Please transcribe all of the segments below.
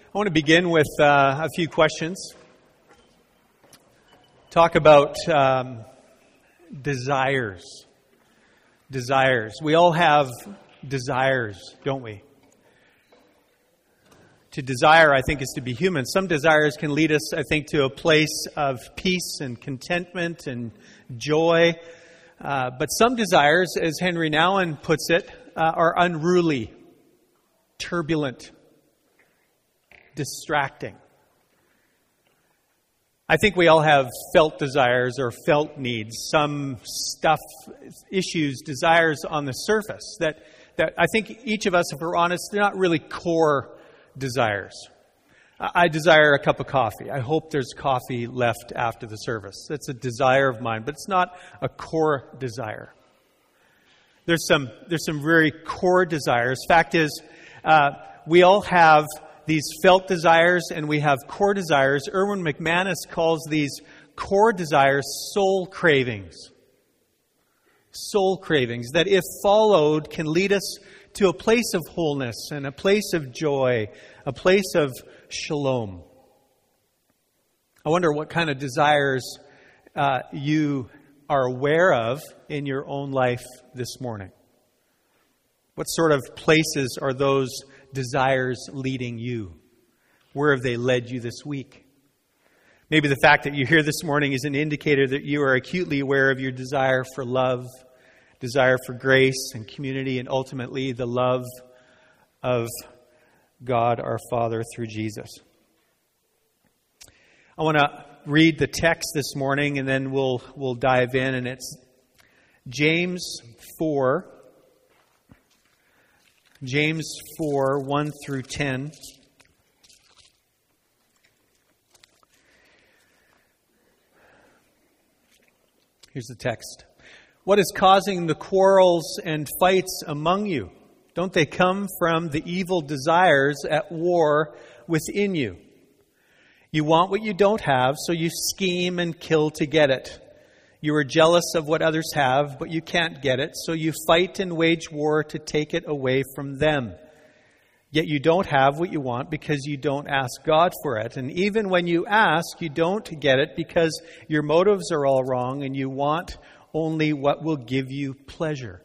I want to begin with a few questions. Talk about desires. Desires. We all have desires, don't we? To desire, I think, is to be human. Some desires can lead us, I think, to a place of peace and contentment and joy. But some desires, as Henry Nouwen puts it, are unruly, turbulent, distracting. I think we all have felt desires or felt needs, some stuff, issues, desires on the surface that I think each of us, if we're honest, they're not really core desires. I desire a cup of coffee. I hope there's coffee left after the service. That's a desire of mine, but it's not a core desire. There's some very core desires. Fact is, we all have these felt desires and we have core desires. Erwin McManus calls these core desires soul cravings. Soul cravings that, if followed, can lead us to a place of wholeness and a place of joy, a place of shalom. I wonder what kind of desires you are aware of in your own life this morning. What sort of places are those desires leading you? Where have they led you this week? Maybe the fact that you're here this morning is an indicator that you are acutely aware of your desire for love, desire for grace and community, and ultimately the love of God our Father through Jesus. I want to read the text this morning and then we'll dive in, and it's James 4. James 4, 1 through 10. Here's the text. What is causing the quarrels and fights among you? Don't they come from the evil desires at war within you? You want what you don't have, so you scheme and kill to get it. You are jealous of what others have, but you can't get it, so you fight and wage war to take it away from them. Yet you don't have what you want because you don't ask God for it. And even when you ask, you don't get it because your motives are all wrong and you want only what will give you pleasure.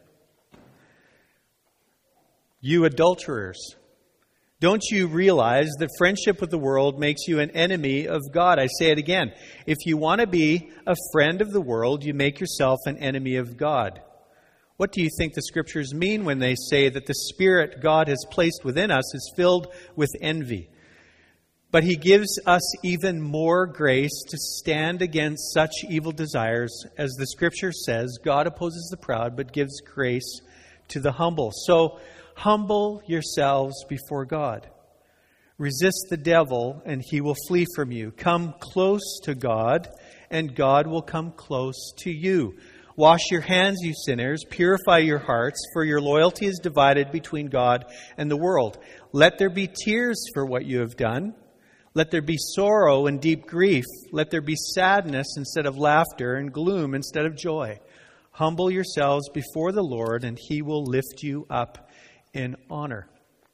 You adulterers, don't you realize that friendship with the world makes you an enemy of God? I say it again. If you want to be a friend of the world, you make yourself an enemy of God. What do you think the Scriptures mean when they say that the Spirit God has placed within us is filled with envy? But He gives us even more grace to stand against such evil desires. As the Scripture says, God opposes the proud, but gives grace to the humble. So, humble yourselves before God. Resist the devil, and he will flee from you. Come close to God, and God will come close to you. Wash your hands, you sinners. Purify your hearts, for your loyalty is divided between God and the world. Let there be tears for what you have done. Let there be sorrow and deep grief. Let there be sadness instead of laughter and gloom instead of joy. Humble yourselves before the Lord, and He will lift you up in honor.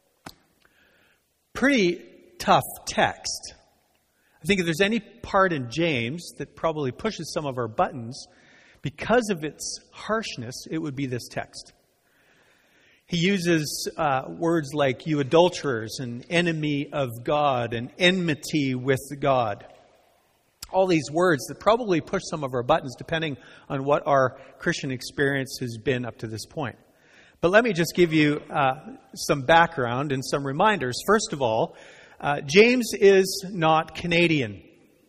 Pretty tough text. I think if there's any part in James that probably pushes some of our buttons because of its harshness, it would be this text. He uses words like you adulterers and enemy of God and enmity with God. All these words that probably push some of our buttons depending on what our Christian experience has been up to this point. But let me just give you some background and some reminders. First of all, James is not Canadian.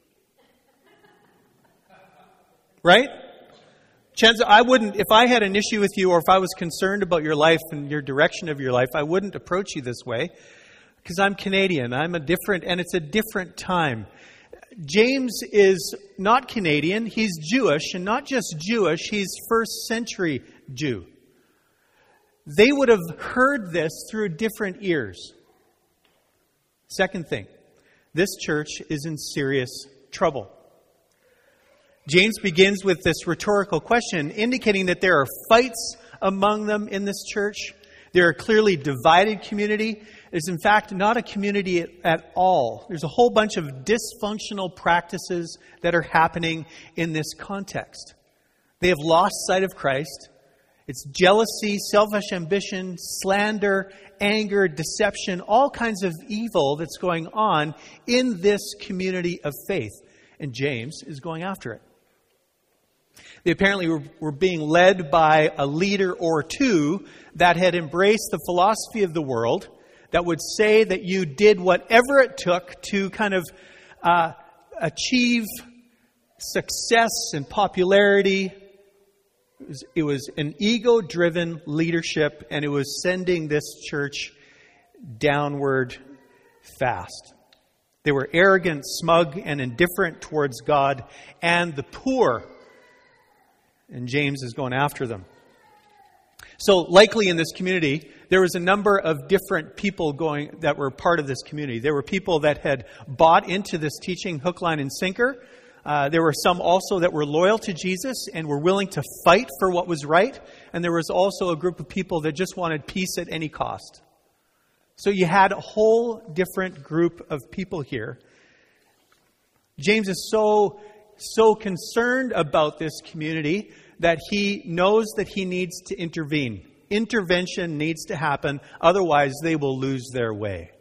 Right? Chances, I wouldn't, if I had an issue with you or if I was concerned about your life and your direction of your life, I wouldn't approach you this way because I'm Canadian. And it's a different time. James is not Canadian. He's Jewish, and not just Jewish, he's first century Jew. They would have heard this through different ears. Second thing, this church is in serious trouble. James begins with this rhetorical question, indicating that there are fights among them in this church. They're a clearly divided community. It's in fact not a community at all. There's a whole bunch of dysfunctional practices that are happening in this context. They have lost sight of Christ. It's jealousy, selfish ambition, slander, anger, deception, all kinds of evil that's going on in this community of faith. And James is going after it. They apparently were being led by a leader or two that had embraced the philosophy of the world, that would say that you did whatever it took to kind of achieve success and popularity. It was an ego-driven leadership, and it was sending this church downward fast. They were arrogant, smug, and indifferent towards God and the poor. And James is going after them. So likely in this community, there was a number of different people that were part of this community. There were people that had bought into this teaching hook, line, and sinker. There were some also that were loyal to Jesus and were willing to fight for what was right. And there was also a group of people that just wanted peace at any cost. So you had a whole different group of people here. James is so concerned about this community that he knows that he needs to intervene. Intervention needs to happen, otherwise they will lose their way.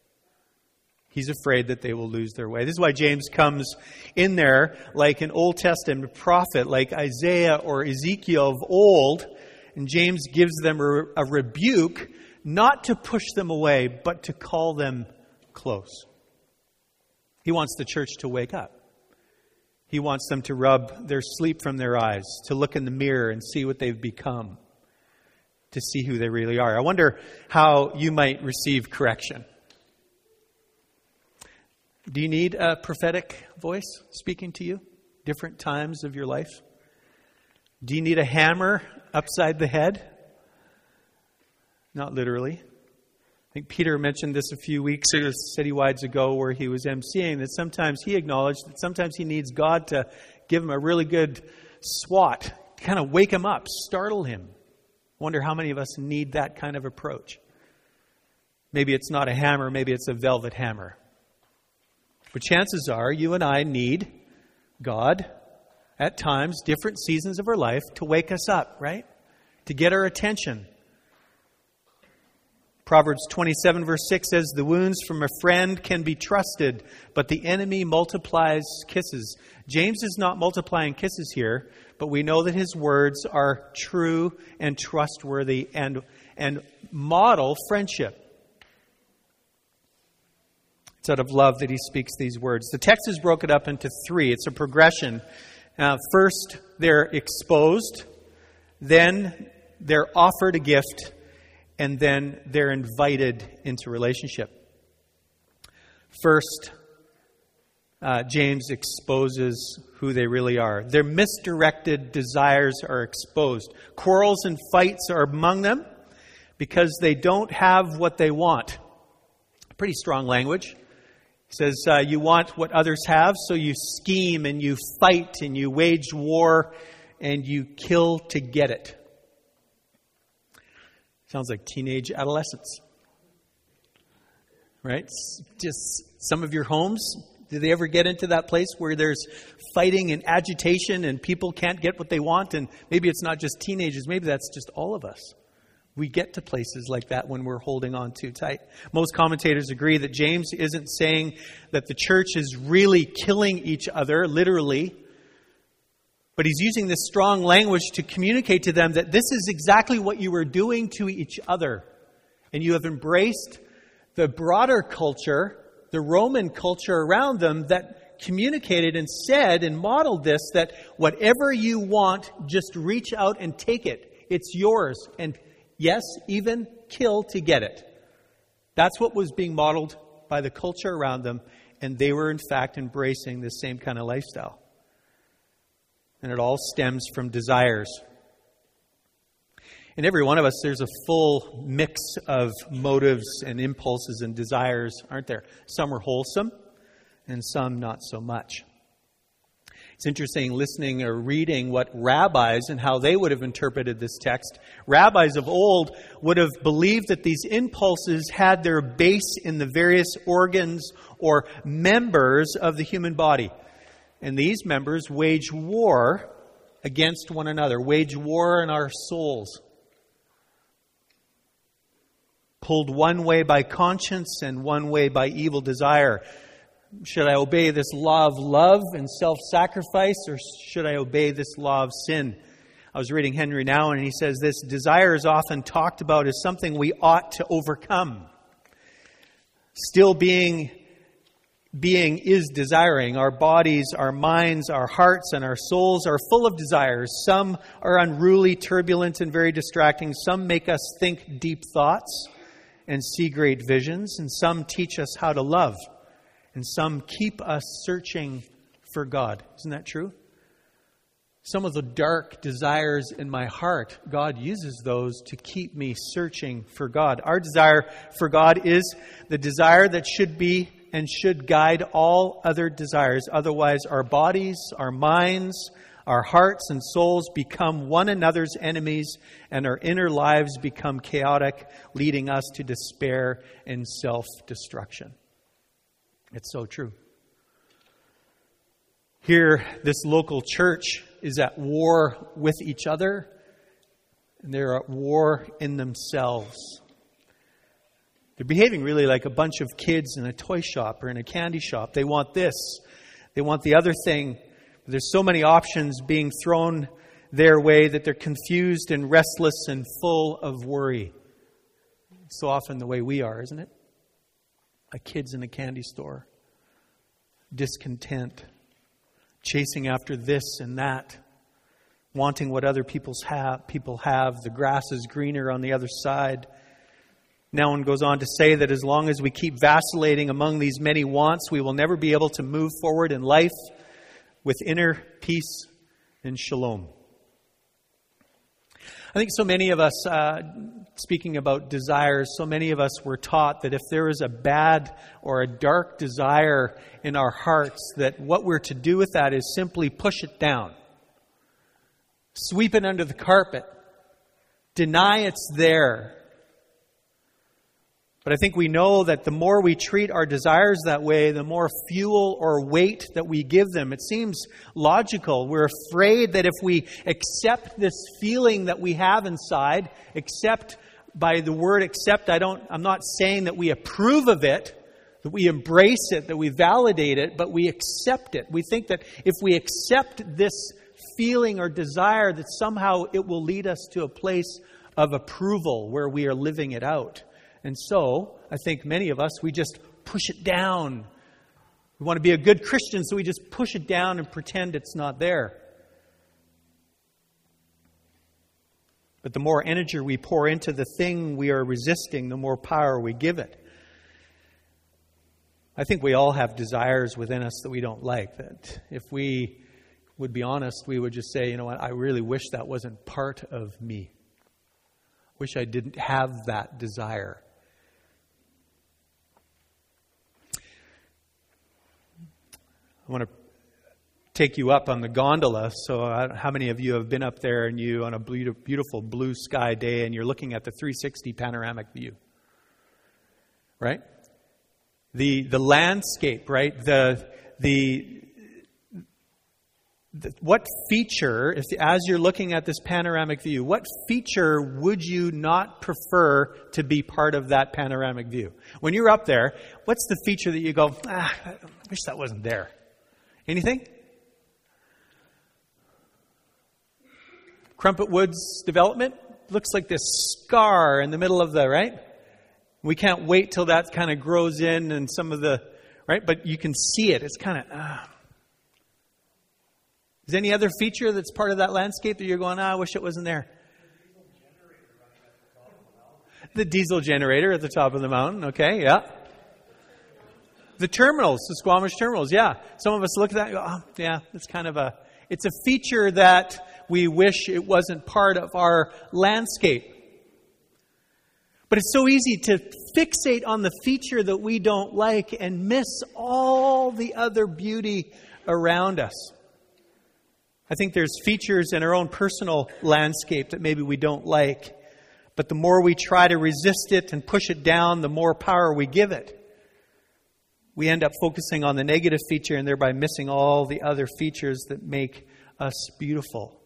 He's afraid that they will lose their way. This is why James comes in there like an Old Testament prophet, like Isaiah or Ezekiel of old, and James gives them a rebuke, not to push them away, but to call them close. He wants the church to wake up. He wants them to rub their sleep from their eyes, to look in the mirror and see what they've become, to see who they really are. I wonder how you might receive correction. Do you need a prophetic voice speaking to you? Different times of your life? Do you need a hammer upside the head? Not literally. I think Peter mentioned this a few weeks or citywides ago where he was emceeing, that sometimes he acknowledged that sometimes he needs God to give him a really good swat, kind of wake him up, startle him. I wonder how many of us need that kind of approach. Maybe it's not a hammer, maybe it's a velvet hammer. But chances are you and I need God at times, different seasons of our life, to wake us up, right? To get our attention. Proverbs 27 verse 6 says, "The wounds from a friend can be trusted, but the enemy multiplies kisses." James is not multiplying kisses here, but we know that his words are true and trustworthy and model friendship. It's out of love that he speaks these words. The text is broken up into three. It's a progression. First, they're exposed. Then they're offered a gift. And then they're invited into relationship. First, James exposes who they really are. Their misdirected desires are exposed. Quarrels and fights are among them because they don't have what they want. Pretty strong language. He says, you want what others have, so you scheme and you fight and you wage war and you kill to get it. Sounds like teenage adolescence. Right? Just some of your homes, do they ever get into that place where there's fighting and agitation and people can't get what they want? And maybe it's not just teenagers, maybe that's just all of us. We get to places like that when we're holding on too tight. Most commentators agree that James isn't saying that the church is really killing each other, literally. But he's using this strong language to communicate to them that this is exactly what you were doing to each other. And you have embraced the broader culture, the Roman culture around them that communicated and said and modeled this, that whatever you want, just reach out and take it. It's yours. And yes, even kill to get it. That's what was being modeled by the culture around them. And they were in fact embracing the same kind of lifestyle. And it all stems from desires. In every one of us, there's a full mix of motives and impulses and desires, aren't there? Some are wholesome and some not so much. It's interesting listening or reading what rabbis and how they would have interpreted this text. Rabbis of old would have believed that these impulses had their base in the various organs or members of the human body. And these members wage war against one another, wage war in our souls. Pulled one way by conscience and one way by evil desire. Should I obey this law of love and self-sacrifice, or should I obey this law of sin? I was reading Henry Nouwen, and he says this: desire is often talked about as something we ought to overcome. Still being is desiring. Our bodies, our minds, our hearts, and our souls are full of desires. Some are unruly, turbulent, and very distracting. Some make us think deep thoughts and see great visions. And some teach us how to love. And some keep us searching for God. Isn't that true? Some of the dark desires in my heart, God uses those to keep me searching for God. Our desire for God is the desire that should be and should guide all other desires. Otherwise, our bodies, our minds, our hearts and souls become one another's enemies, and our inner lives become chaotic, leading us to despair and self-destruction. It's so true. Here, this local church is at war with each other, and they're at war in themselves. They're behaving really like a bunch of kids in a toy shop or in a candy shop. They want this. They want the other thing. There's so many options being thrown their way that they're confused and restless and full of worry. It's so often the way we are, isn't it? Like kids in a candy store. Discontent. Chasing after this and that. Wanting what other people have. The grass is greener on the other side. Nouwen goes on to say that as long as we keep vacillating among these many wants, we will never be able to move forward in life with inner peace and shalom. I think so many of us, speaking about desires, so many of us were taught that if there is a bad or a dark desire in our hearts, that what we're to do with that is simply push it down. Sweep it under the carpet. Deny it's there. But I think we know that the more we treat our desires that way, the more fuel or weight that we give them. It seems logical. We're afraid that if we accept this feeling that we have inside, accept, by the word accept, I'm not saying that we approve of it, that we embrace it, that we validate it, but we accept it. We think that if we accept this feeling or desire, that somehow it will lead us to a place of approval where we are living it out. And so, I think many of us, we just push it down. We want to be a good Christian, so we just push it down and pretend it's not there. But the more energy we pour into the thing we are resisting, the more power we give it. I think we all have desires within us that we don't like. That if we would be honest, we would just say, you know what, I really wish that wasn't part of me. Wish I didn't have that desire. I want to take you up on the gondola. So how many of you have been up there and you on a beautiful blue sky day and you're looking at the 360 panoramic view? Right? The landscape, right? What feature, as you're looking at this panoramic view, what feature would you not prefer to be part of that panoramic view? When you're up there, what's the feature that you go, I wish that wasn't there? Anything? Crumpet Woods development looks like this scar in the middle of the, right? We can't wait till that kind of grows in and some of the, right? But you can see it. It's kind of, Is there any other feature that's part of that landscape that you're going, I wish it wasn't there? The diesel generator at the top of the mountain. Okay, yeah. The terminals, the Squamish terminals, yeah. Some of us look at that and go, yeah, it's a feature that we wish it wasn't part of our landscape. But it's so easy to fixate on the feature that we don't like and miss all the other beauty around us. I think there's features in our own personal landscape that maybe we don't like. But the more we try to resist it and push it down, the more power we give it. We end up focusing on the negative feature and thereby missing all the other features that make us beautiful.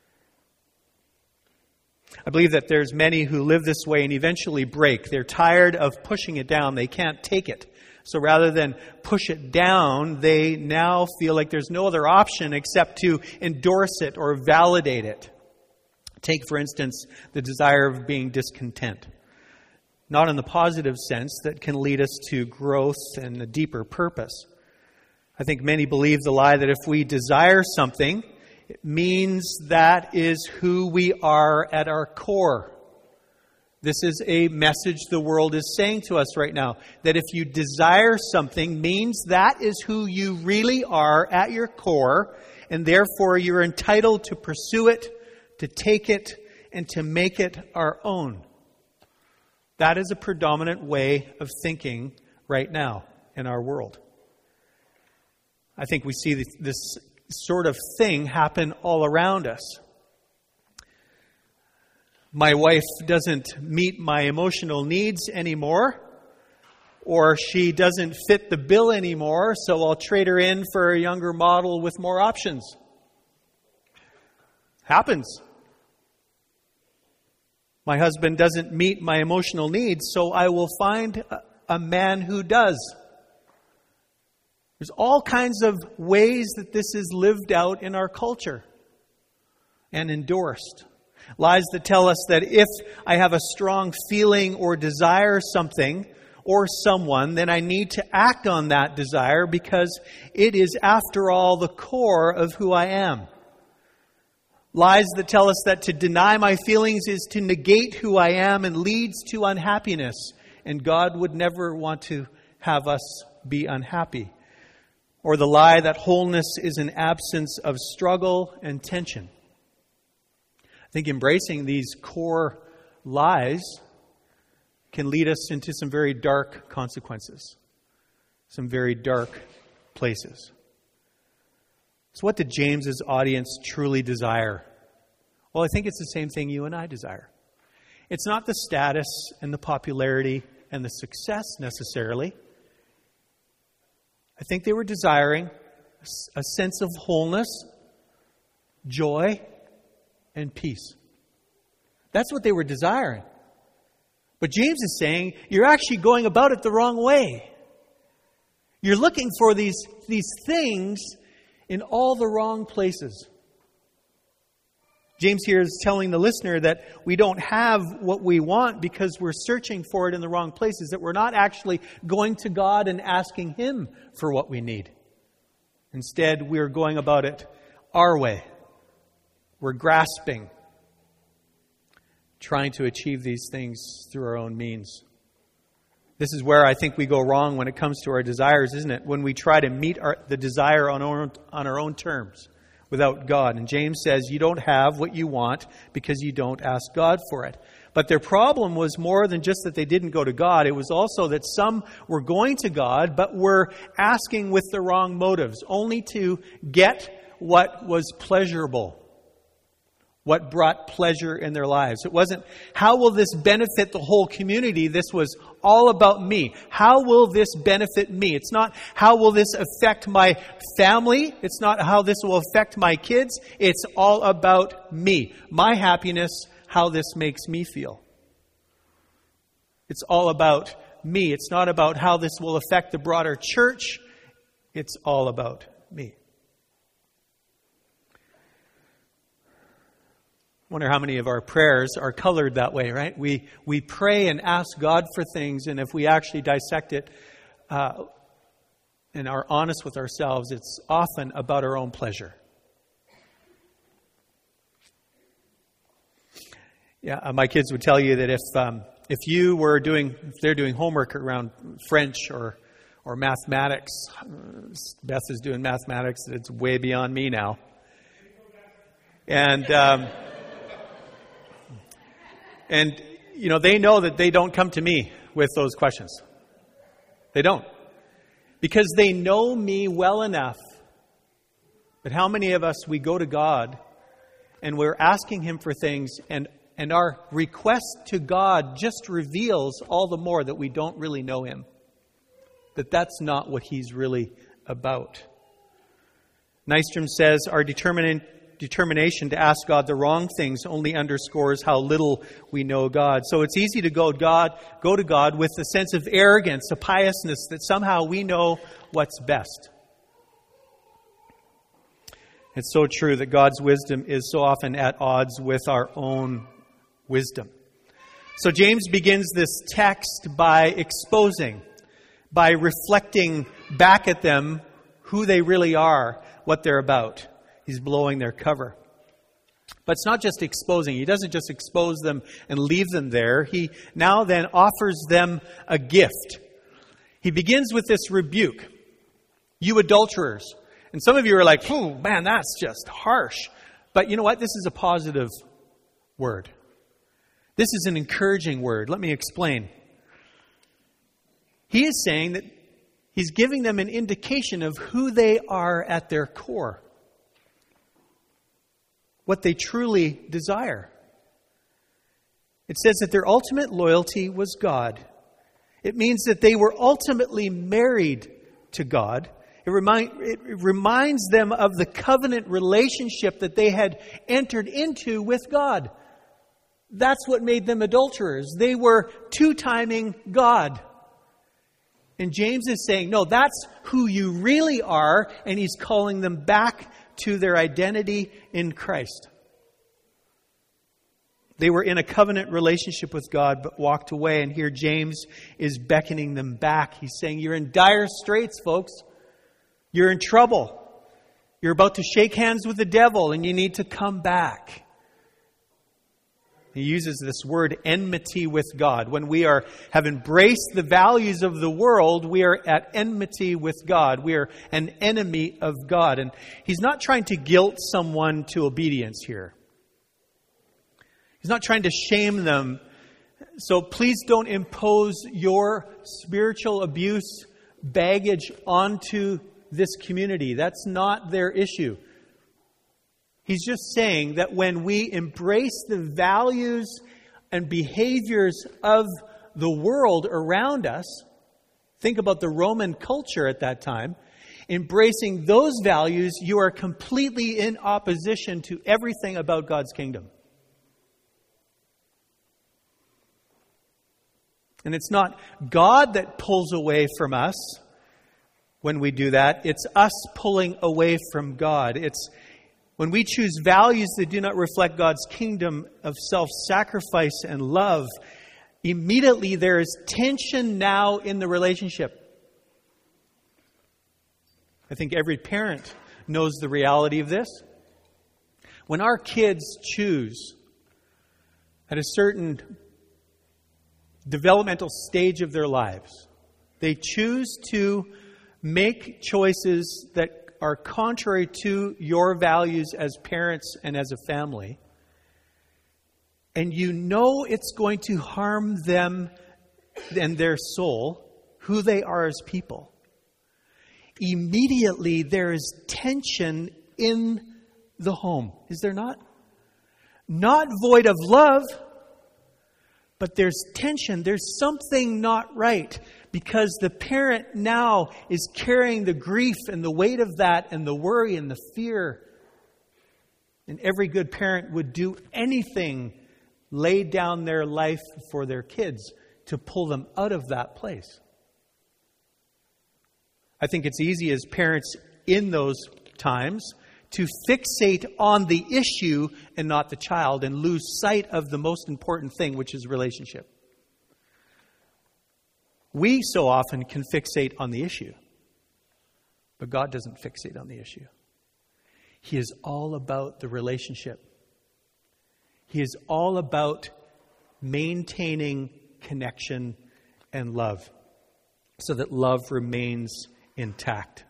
I believe that there's many who live this way and eventually break. They're tired of pushing it down. They can't take it. So rather than push it down, they now feel like there's no other option except to endorse it or validate it. Take, for instance, the desire of being discontent. Not in the positive sense that can lead us to growth and a deeper purpose. I think many believe the lie that if we desire something, it means that is who we are at our core. This is a message the world is saying to us right now. That if you desire something means that is who you really are at your core. And therefore you're entitled to pursue it, to take it, and to make it our own. That is a predominant way of thinking right now in our world. I think we see this sort of thing happen all around us. My wife doesn't meet my emotional needs anymore, or she doesn't fit the bill anymore, so I'll trade her in for a younger model with more options. Happens. My husband doesn't meet my emotional needs, so I will find a man who does. There's all kinds of ways that this is lived out in our culture and endorsed. Lies that tell us that if I have a strong feeling or desire something or someone, then I need to act on that desire because it is, after all, the core of who I am. Lies that tell us that to deny my feelings is to negate who I am and leads to unhappiness. And God would never want to have us be unhappy. Or the lie that wholeness is an absence of struggle and tension. I think embracing these core lies can lead us into some very dark consequences. Some very dark places. So what did James's audience truly desire? Well, I think it's the same thing you and I desire. It's not the status and the popularity and the success necessarily. I think they were desiring a sense of wholeness, joy, and peace. That's what they were desiring. But James is saying, you're actually going about it the wrong way. You're looking for these things in all the wrong places. James here is telling the listener that we don't have what we want because we're searching for it in the wrong places, that we're not actually going to God and asking Him for what we need. Instead, we're going about it our way. We're grasping, trying to achieve these things through our own means. This is where I think we go wrong when it comes to our desires, isn't it? When we try to meet the desire on our own terms without God. And James says you don't have what you want because you don't ask God for it. But their problem was more than just that they didn't go to God. It was also that some were going to God, but were asking with the wrong motives, only to get what was pleasurable. What brought pleasure in their lives. It wasn't, how will this benefit the whole community? This was all about me. How will this benefit me? It's not, how will this affect my family? It's not how this will affect my kids. It's all about me. My happiness, how this makes me feel. It's all about me. It's not about how this will affect the broader church. It's all about me. I wonder how many of our prayers are colored that way, right? We pray and ask God for things, and if we actually dissect it and are honest with ourselves, it's often about our own pleasure. Yeah, my kids would tell you that if they're doing homework around French or mathematics, Beth is doing mathematics, it's way beyond me now, And, they know that they don't come to me with those questions. They don't. Because they know me well enough But how many of us, we go to God and we're asking Him for things, and our request to God just reveals all the more that we don't really know Him. That that's not what He's really about. Nystrom says, our determination to ask God the wrong things only underscores how little we know God. So it's easy to go to God with a sense of arrogance, a piousness that somehow we know what's best. It's so true that God's wisdom is so often at odds with our own wisdom. So James begins this text by exposing, by reflecting back at them who they really are, what they're about. He's blowing their cover. But it's not just exposing. He doesn't just expose them and leave them there. He now then offers them a gift. He begins with this rebuke. You adulterers. And some of you are like, oh man, that's just harsh. But you know what? This is a positive word. This is an encouraging word. Let me explain. He is saying that he's giving them an indication of who they are at their core. What they truly desire. It says that their ultimate loyalty was God. It means that they were ultimately married to God. It reminds them of the covenant relationship that they had entered into with God. That's what made them adulterers. They were two-timing God. And James is saying, no, that's who you really are, and he's calling them back to their identity in Christ. They were in a covenant relationship with God, but walked away, and here James is beckoning them back. He's saying, you're in dire straits, folks. You're in trouble. You're about to shake hands with the devil, and you need to come back. He uses this word enmity with God. When we have embraced the values of the world, we are at enmity with God. We are an enemy of God. And he's not trying to guilt someone to obedience here. He's not trying to shame them. So please don't impose your spiritual abuse baggage onto this community. That's not their issue. He's just saying that when we embrace the values and behaviors of the world around us, think about the Roman culture at that time, embracing those values, you are completely in opposition to everything about God's kingdom. And it's not God that pulls away from us when we do that. It's us pulling away from God. It's when we choose values that do not reflect God's kingdom of self-sacrifice and love, immediately there is tension now in the relationship. I think every parent knows the reality of this. When our kids choose at a certain developmental stage of their lives, they choose to make choices that are contrary to your values as parents and as a family, and you know it's going to harm them and their soul, who they are as people, immediately there is tension in the home. Is there not? Not void of love, but there's tension. There's something not right. Because the parent now is carrying the grief and the weight of that and the worry and the fear. And every good parent would do anything, lay down their life for their kids to pull them out of that place. I think it's easy as parents in those times to fixate on the issue and not the child and lose sight of the most important thing, which is relationship. We so often can fixate on the issue, but God doesn't fixate on the issue. He is all about the relationship. He is all about maintaining connection and love so that love remains intact.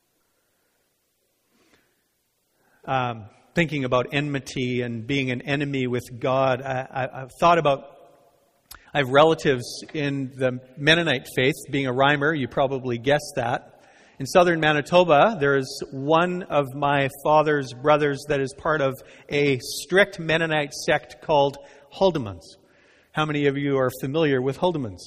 Thinking about enmity and being an enemy with God, I've thought about, I have relatives in the Mennonite faith. Being a rhymer, you probably guessed that. In southern Manitoba, there's one of my father's brothers that is part of a strict Mennonite sect called Haldimans. How many of you are familiar with Haldimans?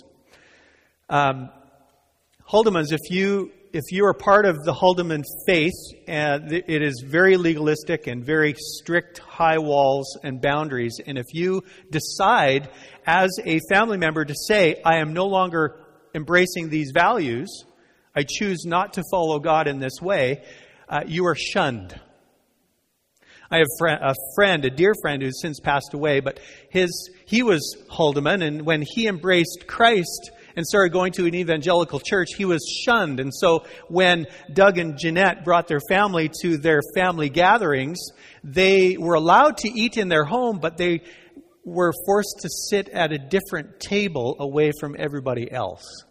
Haldimans, if you are part of the Haldeman faith, it is very legalistic and very strict high walls and boundaries. And if you decide as a family member to say, I am no longer embracing these values, I choose not to follow God in this way, you are shunned. I have a dear friend who's since passed away, but he was Haldeman, and when he embraced Christ and started going to an evangelical church, he was shunned. And so when Doug and Jeanette brought their family to their family gatherings, they were allowed to eat in their home, but they were forced to sit at a different table away from everybody else.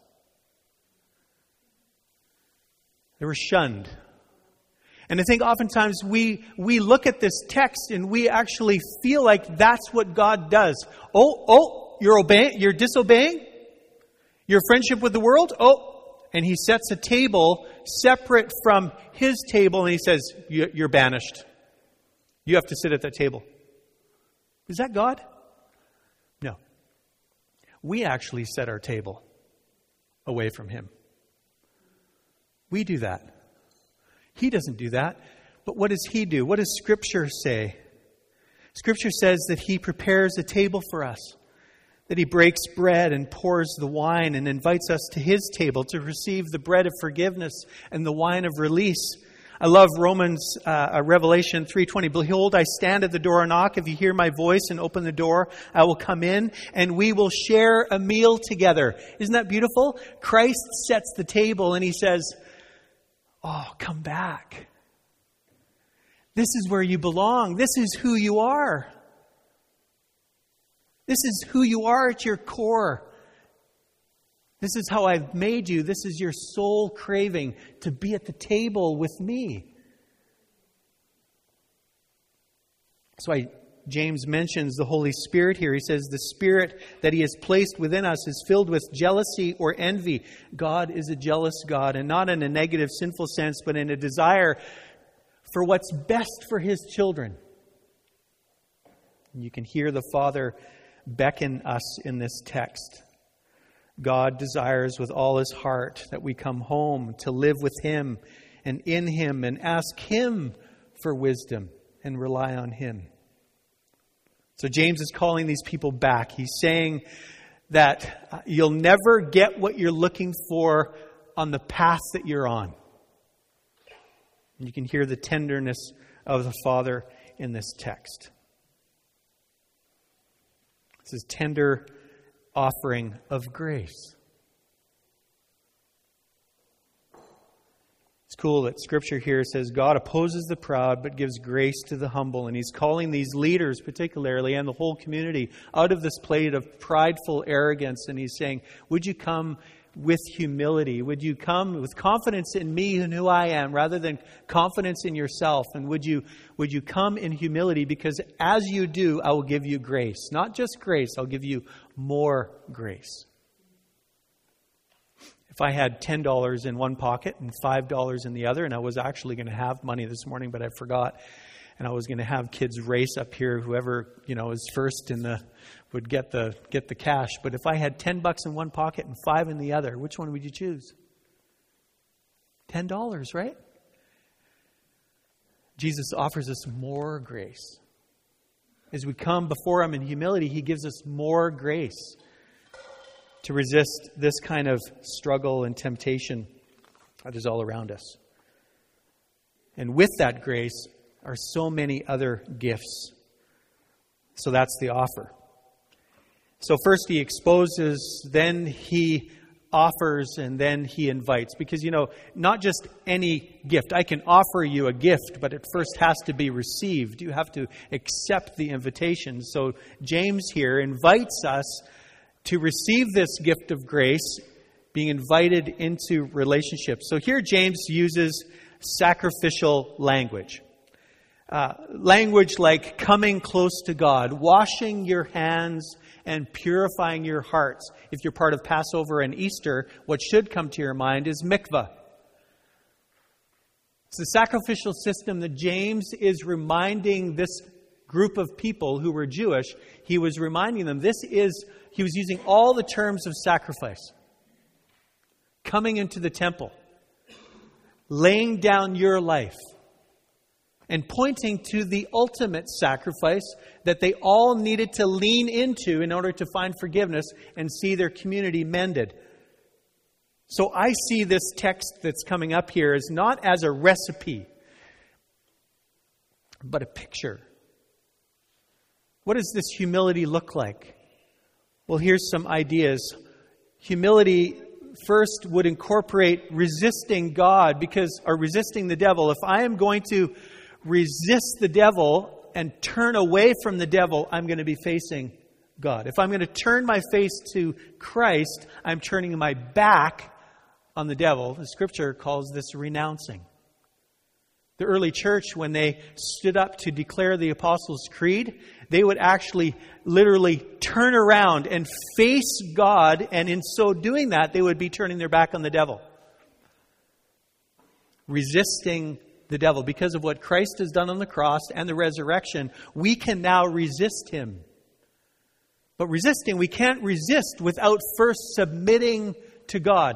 They were shunned. And I think oftentimes we look at this text and we actually feel like that's what God does. Oh, you're disobeying? Your friendship with the world? And he sets a table separate from his table and he says, you're banished. You have to sit at that table. Is that God? No. We actually set our table away from him. We do that. He doesn't do that. But what does he do? What does Scripture say? Scripture says that he prepares a table for us, that he breaks bread and pours the wine and invites us to his table to receive the bread of forgiveness and the wine of release. I love Revelation 3:20. Behold, I stand at the door and knock. If you hear my voice and open the door, I will come in and we will share a meal together. Isn't that beautiful? Christ sets the table and he says, come back. This is where you belong. This is who you are. This is who you are at your core. This is how I've made you. This is your soul craving to be at the table with me. That's why James mentions the Holy Spirit here. He says the Spirit that he has placed within us is filled with jealousy or envy. God is a jealous God, and not in a negative, sinful sense, but in a desire for what's best for his children. And you can hear the Father beckon us in this text. God desires with all his heart that we come home to live with him and in him and ask him for wisdom and rely on him. So James is calling these people back. He's saying that you'll never get what you're looking for on the path that you're on. And you can hear the tenderness of the Father in this text. This is tender offering of grace. It's cool that Scripture here says God opposes the proud but gives grace to the humble. And he's calling these leaders particularly and the whole community out of this plate of prideful arrogance. And he's saying, would you come with humility? Would you come with confidence in me and who I am rather than confidence in yourself? And would you come in humility? Because as you do, I will give you grace. Not just grace, I'll give you more grace. If I had $10 in one pocket and $5 in the other, and I was actually going to have money this morning, but I forgot, and I was going to have kids race up here, whoever is first would get the cash. But if I had $10 in one pocket and $5 in the other, which one would you choose? $10, right? Jesus offers us more grace. As we come before him in humility, he gives us more grace to resist this kind of struggle and temptation that is all around us. And with that grace are so many other gifts. So that's the offer. So first he exposes, then he offers, and then he invites. Because, not just any gift. I can offer you a gift, but it first has to be received. You have to accept the invitation. So James here invites us to receive this gift of grace, being invited into relationships. So here James uses sacrificial language. Language like coming close to God, washing your hands and purifying your hearts. If you're part of Passover and Easter, what should come to your mind is mikvah. It's the sacrificial system that James is reminding this group of people who were Jewish. He was reminding them he was using all the terms of sacrifice. Coming into the temple, laying down your life, and pointing to the ultimate sacrifice that they all needed to lean into in order to find forgiveness and see their community mended. So I see this text that's coming up here as not as a recipe, but a picture. What does this humility look like? Well, here's some ideas. Humility first would incorporate resisting God or resisting the devil. If I am going to resist the devil and turn away from the devil, I'm going to be facing God. If I'm going to turn my face to Christ, I'm turning my back on the devil. The Scripture calls this renouncing. The early church, when they stood up to declare the Apostles' Creed, they would actually literally turn around and face God, and in so doing that, they would be turning their back on the devil. Resisting the devil. Because of what Christ has done on the cross and the resurrection, we can now resist him. But resisting, we can't resist without first submitting to God.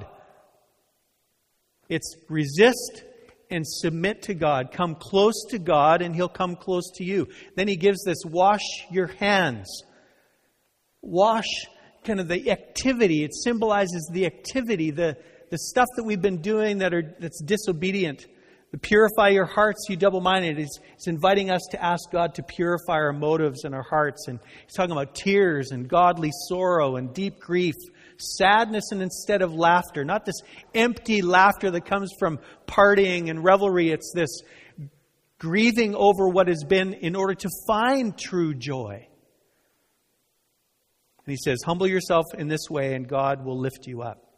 It's resist and submit to God. Come close to God and He'll come close to you. Then He gives this wash your hands. Wash, kind of the activity. It symbolizes the activity, the stuff that we've been doing that's disobedient. The purify your hearts, you double-minded. It's inviting us to ask God to purify our motives and our hearts. And He's talking about tears and godly sorrow and deep grief. Sadness and instead of laughter. Not this empty laughter that comes from partying and revelry. It's this grieving over what has been in order to find true joy. And He says, humble yourself in this way and God will lift you up.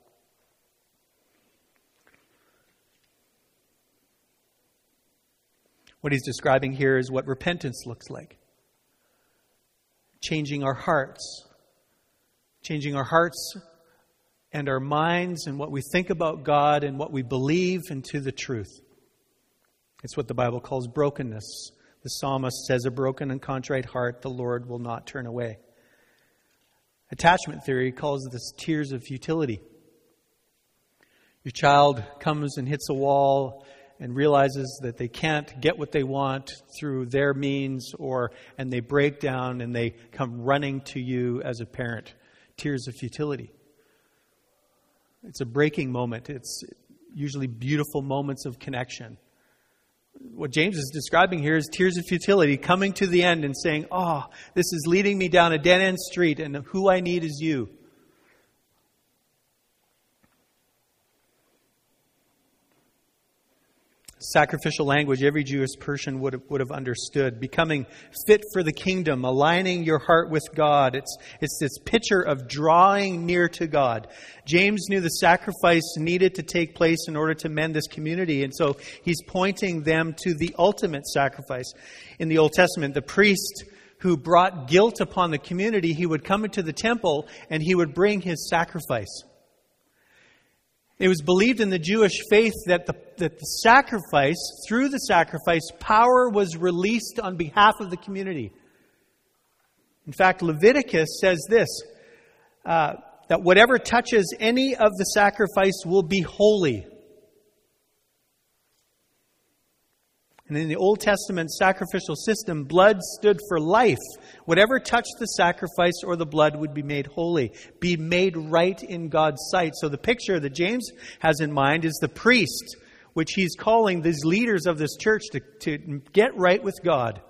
What He's describing here is what repentance looks like. Changing our hearts. Changing our hearts and our minds and what we think about God and what we believe into the truth. It's what the Bible calls brokenness. The psalmist says, a broken and contrite heart the Lord will not turn away. Attachment theory calls this tears of futility. Your child comes and hits a wall and realizes that they can't get what they want through their means, and they break down and they come running to you as a parent. Tears of futility. It's a breaking moment. It's usually beautiful moments of connection. What James is describing here is tears of futility, coming to the end and saying, this is leading me down a dead-end street and who I need is you. Sacrificial language every Jewish person would have understood. Becoming fit for the kingdom, aligning your heart with God. It's this picture of drawing near to God. James knew the sacrifice needed to take place in order to mend this community. And so he's pointing them to the ultimate sacrifice. In the Old Testament, the priest who brought guilt upon the community, he would come into the temple and he would bring his sacrifice. It was believed in the Jewish faith that the sacrifice, through the sacrifice, power was released on behalf of the community. In fact, Leviticus says this, that whatever touches any of the sacrifice will be holy. And in the Old Testament sacrificial system, blood stood for life. Whatever touched the sacrifice or the blood would be made holy, be made right in God's sight. So the picture that James has in mind is the priest, which he's calling these leaders of this church to get right with God.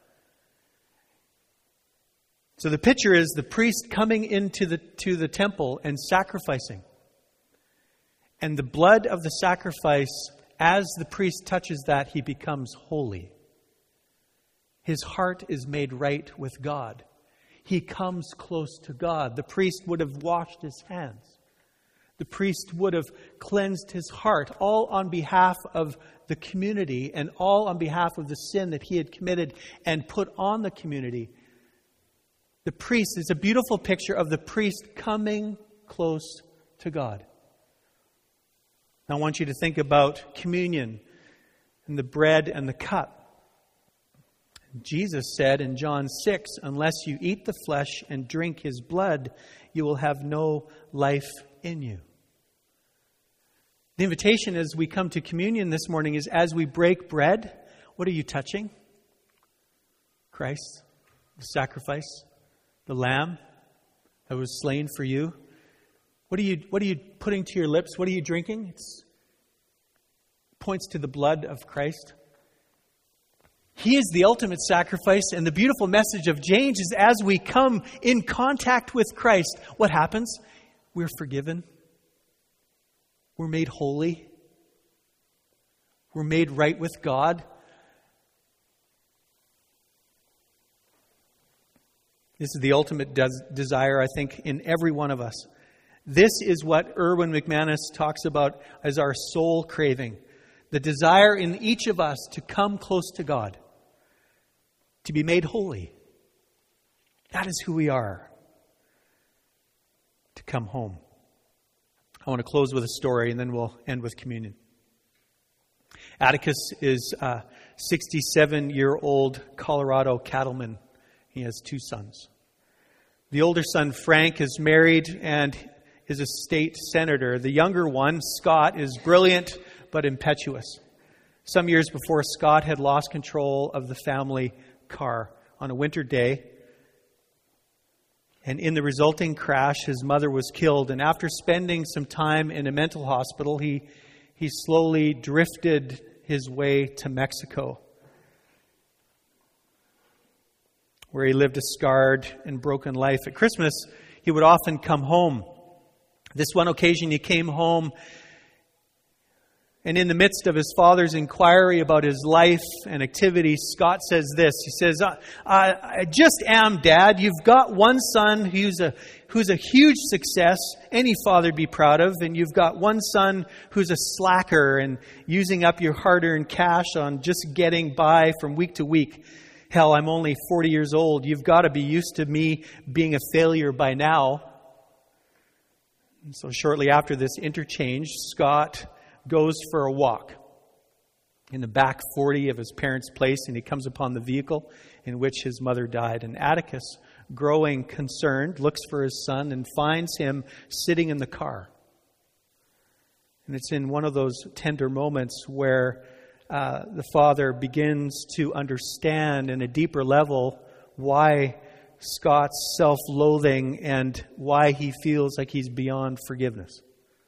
So the picture is the priest coming into the temple and sacrificing. And the blood of the sacrifice, as the priest touches that, he becomes holy. His heart is made right with God. He comes close to God. The priest would have washed his hands. The priest would have cleansed his heart, all on behalf of the community and all on behalf of the sin that he had committed and put on the community. The priest is a beautiful picture of the priest coming close to God. Now I want you to think about communion. and the bread and the cup. Jesus said in John 6, unless you eat the flesh and drink his blood, you will have no life in you. The invitation as we come to communion this morning is, as we break bread, what are you touching? Christ, the sacrifice, the lamb that was slain for you. What are you putting to your lips? What are you drinking? It points to the blood of Christ. He is the ultimate sacrifice, and the beautiful message of James is, as we come in contact with Christ, what happens? We're forgiven. We're made holy. We're made right with God. This is the ultimate desire, I think, in every one of us. This is what Erwin McManus talks about as our soul craving. The desire in each of us to come close to God, to be made holy. That is who we are. To come home. I want to close with a story and then we'll end with communion. Atticus is a 67-year-old Colorado cattleman. He has 2 sons. The older son, Frank, is married and is a state senator. The younger one, Scott, is brilliant but impetuous. Some years before, Scott had lost control of the family car on a winter day. And in the resulting crash, his mother was killed. And after spending some time in a mental hospital, he slowly drifted his way to Mexico, where he lived a scarred and broken life. At Christmas, he would often come home. This one occasion, he came home, and in the midst of his father's inquiry about his life and activity, Scott says this. He says, I just am, Dad. You've got one son who's a huge success, any father would be proud of, and you've got one son who's a slacker and using up your hard-earned cash on just getting by from week to week. Hell, I'm only 40 years old. You've got to be used to me being a failure by now. And so shortly after this interchange, Scott goes for a walk in the back 40 of his parents' place, and he comes upon the vehicle in which his mother died. And Atticus, growing concerned, looks for his son and finds him sitting in the car. And it's in one of those tender moments where the father begins to understand in a deeper level why Scott's self-loathing and why he feels like he's beyond forgiveness.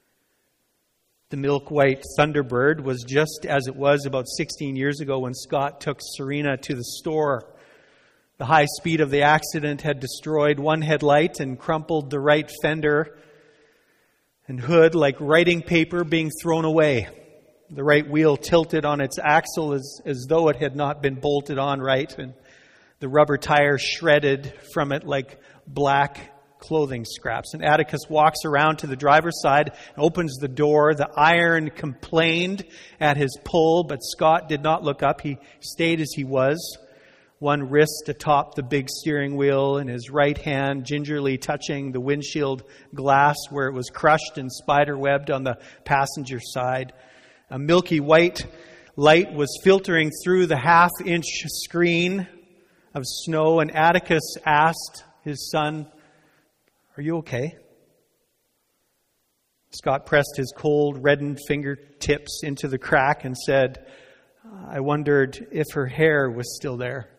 The milk-white Thunderbird was just as it was about 16 years ago when Scott took Serena to the store. The high speed of the accident had destroyed one headlight and crumpled the right fender and hood like writing paper being thrown away. The right wheel tilted on its axle as though it had not been bolted on right, and the rubber tire shredded from it like black clothing scraps. And Atticus walks around to the driver's side, opens the door. The iron complained at his pull, but Scott did not look up. He stayed as he was, one wrist atop the big steering wheel and his right hand gingerly touching the windshield glass where it was crushed and spiderwebbed on the passenger side. A milky white light was filtering through the half-inch screen of snow, and Atticus asked his son, "Are you okay?" Scott pressed his cold, reddened fingertips into the crack and said, "I wondered if her hair was still there."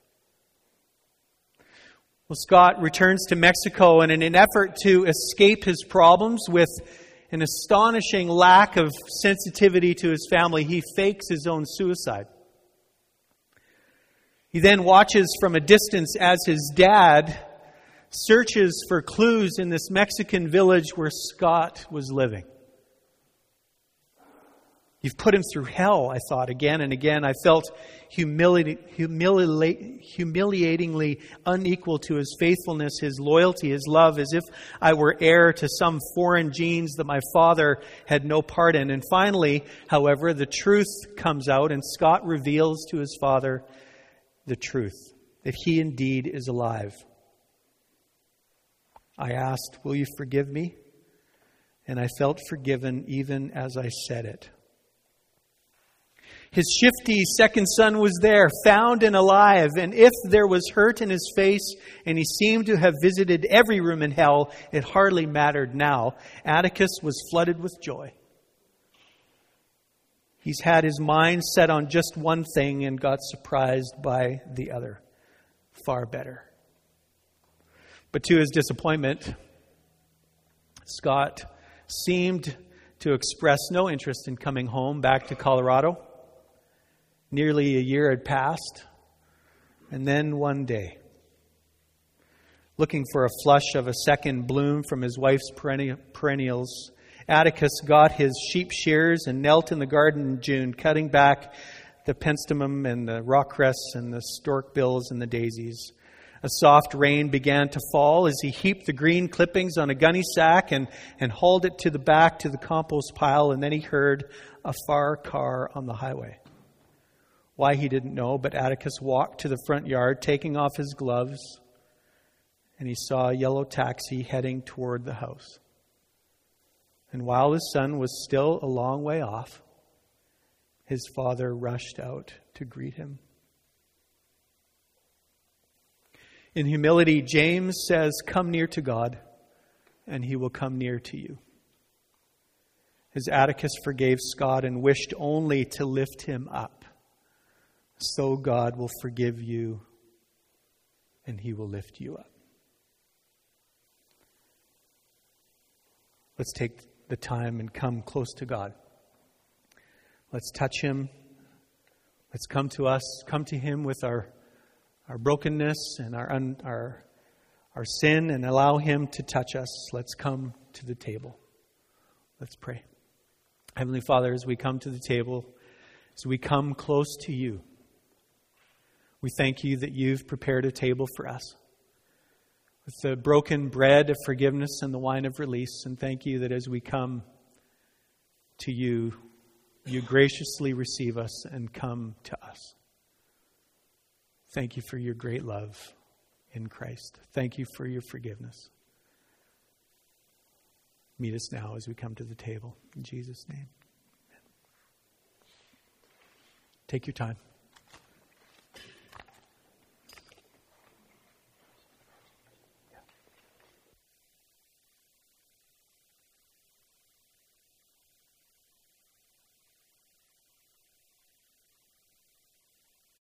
Well, Scott returns to Mexico, and in an effort to escape his problems with an astonishing lack of sensitivity to his family, he fakes his own suicide. He then watches from a distance as his dad searches for clues in this Mexican village where Scott was living. You've put him through hell, I thought again and again. I felt humiliatingly unequal to his faithfulness, his loyalty, his love, as if I were heir to some foreign genes that my father had no part in. And finally, however, the truth comes out, and Scott reveals to his father the truth, that he indeed is alive. I asked, "Will you forgive me?" And I felt forgiven even as I said it. His shifty second son was there, found and alive, and if there was hurt in his face, and he seemed to have visited every room in hell, it hardly mattered now. Atticus was flooded with joy. He's had his mind set on just one thing and got surprised by the other. Far better. But to his disappointment, Scott seemed to express no interest in coming home back to Colorado. Nearly a year had passed, and then one day, looking for a flush of a second bloom from his wife's perennials, Atticus got his sheep shears and knelt in the garden in June, cutting back the penstemon and the rockcress and the storkbills and the daisies. A soft rain began to fall as he heaped the green clippings on a gunny sack and hauled it to the back to the compost pile, and then he heard a far car on the highway. Why, he didn't know, but Atticus walked to the front yard, taking off his gloves, and he saw a yellow taxi heading toward the house. And while his son was still a long way off, his father rushed out to greet him. In humility, James says, "Come near to God, and he will come near to you." As Atticus forgave Scott and wished only to lift him up, so God will forgive you, and he will lift you up. Let's take the time and come close to God. Let's touch him. Let's come to him with our brokenness and our sin, and allow him to touch us. Let's come to the table. Let's pray. Heavenly Father, as we come to the table, as we come close to you, we thank you that you've prepared a table for us with the broken bread of forgiveness and the wine of release. And thank you that as we come to you, you graciously receive us and come to us. Thank you for your great love in Christ. Thank you for your forgiveness. Meet us now as we come to the table. In Jesus' name. Amen. Take your time.